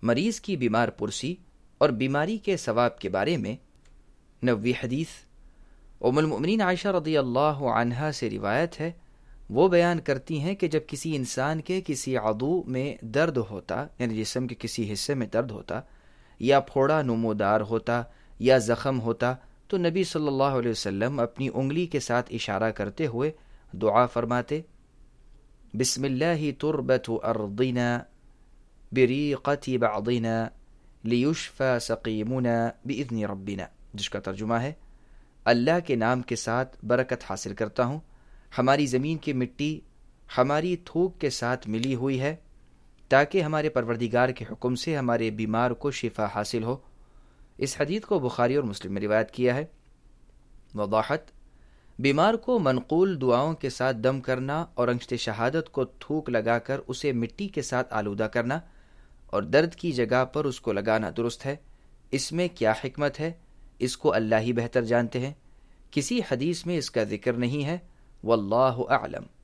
مریض کی بیمار پرسی اور بیماری کے ثواب کے بارے میں 90 حدیث ام المؤمنین عائشہ رضی اللہ عنہا سے روایت ہے، وہ بیان کرتی ہیں کہ جب کسی انسان کے کسی عضو میں درد ہوتا، یعنی جسم کے کسی حصے میں درد ہوتا یا پھوڑا نمودار ہوتا یا زخم ہوتا تو نبی صلی اللہ علیہ وسلم اپنی انگلی کے ساتھ اشارہ کرتے ہوئے دعا فرماتے، بسم اللہ تربت ارضنا بریقت بعضنا لیشفى سقیمنا باذن ربنا، جس کا ترجمہ ہے اللہ کے نام کے ساتھ برکت حاصل کرتا ہوں، ہماری زمین کی مٹی ہماری تھوک کے ساتھ ملی ہوئی ہے تاکہ ہمارے پروردگار کے حکم سے ہمارے بیمار کو شفا حاصل ہو۔ اس حدیث کو بخاری اور مسلم میں روایت کیا ہے۔ وضاحت: بیمار کو منقول دعاؤں کے ساتھ دم کرنا اور انشت شہادت کو تھوک لگا کر اسے مٹی کے ساتھ آلودہ کرنا اور درد کی جگہ پر اس کو لگانا درست ہے۔ اس میں کیا حکمت ہے، اس کو اللہ ہی بہتر جانتے ہیں۔ کسی حدیث میں اس کا ذکر نہیں ہے، واللہ اعلم۔